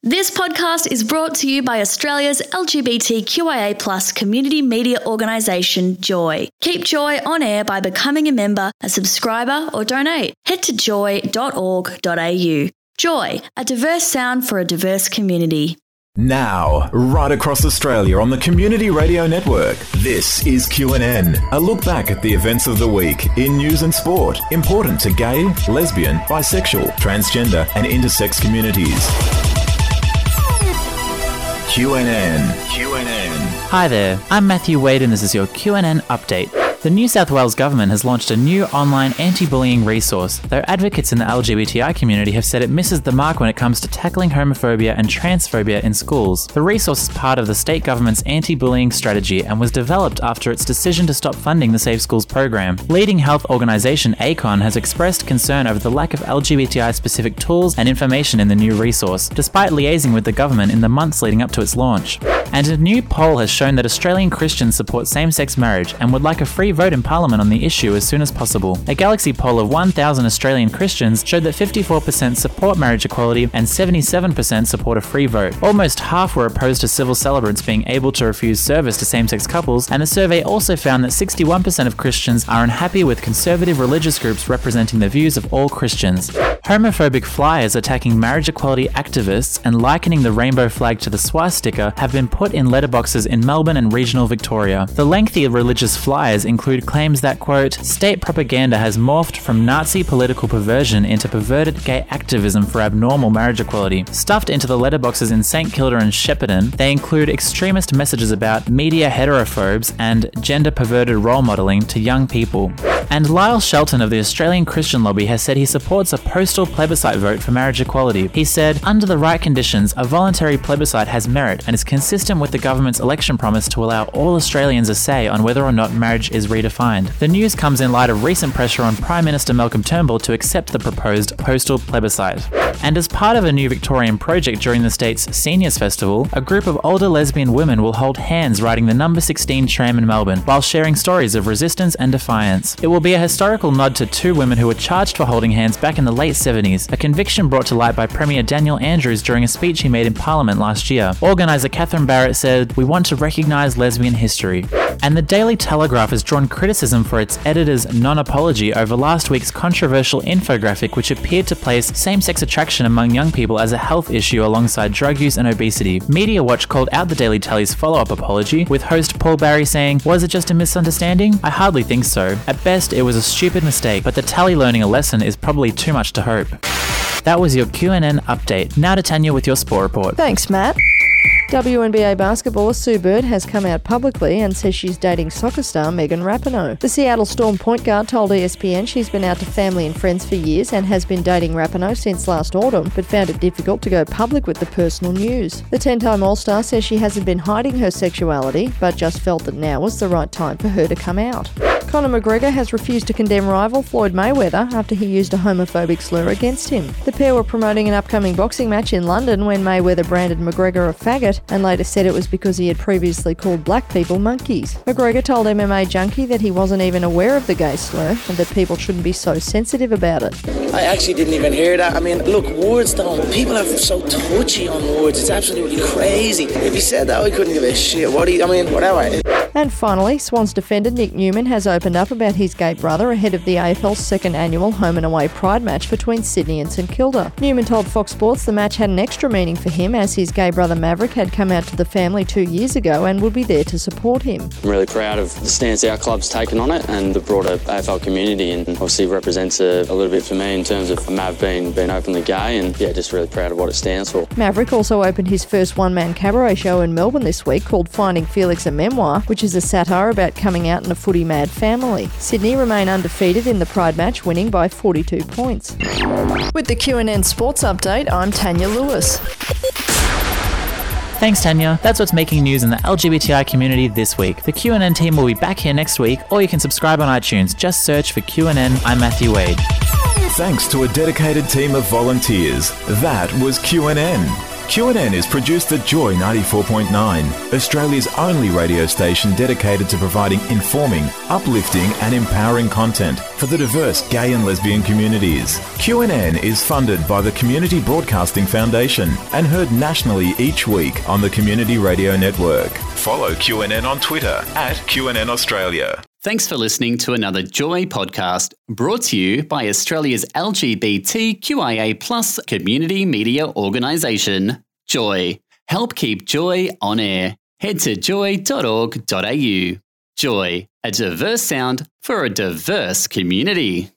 This podcast is brought to you by Australia's LGBTQIA+ community media organisation, Joy. Keep Joy on air by becoming a member, a subscriber or donate. Head to joy.org.au. Joy, a diverse sound for a diverse community. Now, right across Australia on the Community Radio Network, this is QNN, a look back at the events of the week in news and sport, important to gay, lesbian, bisexual, transgender and intersex communities. QNN. Hi there, I'm Matthew Wade and this is your QNN update. The New South Wales Government has launched a new online anti-bullying resource, though advocates in the LGBTI community have said it misses the mark when it comes to tackling homophobia and transphobia in schools. The resource is part of the state government's anti-bullying strategy and was developed after its decision to stop funding the Safe Schools program. Leading health organisation ACON has expressed concern over the lack of LGBTI-specific tools and information in the new resource, despite liaising with the government in the months leading up to its launch. And a new poll has shown that Australian Christians support same-sex marriage and would like a free vote in Parliament on the issue as soon as possible. A Galaxy poll of 1,000 Australian Christians showed that 54% support marriage equality and 77% support a free vote. Almost half were opposed to civil celebrants being able to refuse service to same-sex couples, and the survey also found that 61% of Christians are unhappy with conservative religious groups representing the views of all Christians. Homophobic flyers attacking marriage equality activists and likening the rainbow flag to the swastika have been put in letterboxes in Melbourne and regional Victoria. The lengthy religious flyers include claims that, quote, state propaganda has morphed from Nazi political perversion into perverted gay activism for abnormal marriage equality. Stuffed into the letterboxes in St Kilda and Shepparton, they include extremist messages about media heterophobes and gender-perverted role modelling to young people. And Lyle Shelton of the Australian Christian Lobby has said he supports a postal plebiscite vote for marriage equality. He said, under the right conditions, a voluntary plebiscite has merit and is consistent with the government's election promise to allow all Australians a say on whether or not marriage is redefined. The news comes in light of recent pressure on Prime Minister Malcolm Turnbull to accept the proposed postal plebiscite. And as part of a new Victorian project during the state's Seniors Festival, a group of older lesbian women will hold hands riding the number 16 tram in Melbourne while sharing stories of resistance and defiance. It will be a historical nod to two women who were charged for holding hands back in the late 70s, a conviction brought to light by Premier Daniel Andrews during a speech he made in Parliament last year. Organiser Catherine Barrett said, "We want to recognise lesbian history." And the Daily Telegraph has drawn criticism for its editor's non-apology over last week's controversial infographic which appeared to place same-sex attraction among young people as a health issue alongside drug use and obesity. Media Watch called out the Daily Telly's follow-up apology, with host Paul Barry saying, "Was it just a misunderstanding? I hardly think so. At best, it was a stupid mistake, but the Tally learning a lesson is probably too much to hope." That was your QNN update. Now to Tanya with your sport report. Thanks, Matt. WNBA basketballer Sue Bird has come out publicly and says she's dating soccer star Megan Rapinoe. The Seattle Storm point guard told ESPN she's been out to family and friends for years and has been dating Rapinoe since last autumn, but found it difficult to go public with the personal news. The 10-time All-Star says she hasn't been hiding her sexuality, but just felt that now was the right time for her to come out. Conor McGregor has refused to condemn rival Floyd Mayweather after he used a homophobic slur against him. The pair were promoting an upcoming boxing match in London when Mayweather branded McGregor a faggot and later said it was because he had previously called black people monkeys. McGregor told MMA Junkie that he wasn't even aware of the gay slur and that people shouldn't be so sensitive about it. I actually didn't even hear that. I mean, look, words don't... People are so touchy on words. It's absolutely crazy. If he said that, I couldn't give a shit. Whatever. And finally, Swans defender Nick Newman has opened up about his gay brother ahead of the AFL's second annual home and away pride match between Sydney and St Kilda. Newman told Fox Sports the match had an extra meaning for him as his gay brother Maverick had come out to the family 2 years ago and would be there to support him. I'm really proud of the stance our club's taken on it and the broader AFL community, and obviously represents a little bit for me in terms of Mav being openly gay, and yeah, just really proud of what it stands for. Maverick also opened his first one-man cabaret show in Melbourne this week called Finding Felix, a Memoir, which is a satire about coming out in a footy-mad family. Sydney remain undefeated in the Pride match, winning by 42 points. With the QNN Sports Update, I'm Tanya Lewis. Thanks, Tanya. That's what's making news in the LGBTI community this week. The QNN team will be back here next week, or you can subscribe on iTunes. Just search for QNN. I'm Matthew Wade. Thanks to a dedicated team of volunteers. That was QNN. QNN is produced at Joy 94.9, Australia's only radio station dedicated to providing informing, uplifting and empowering content for the diverse gay and lesbian communities. QNN is funded by the Community Broadcasting Foundation and heard nationally each week on the Community Radio Network. Follow QNN on Twitter at QNN Australia. Thanks for listening to another Joy podcast brought to you by Australia's LGBTQIA+ community media organisation, Joy. Help keep Joy on air. Head to joy.org.au. Joy, a diverse sound for a diverse community.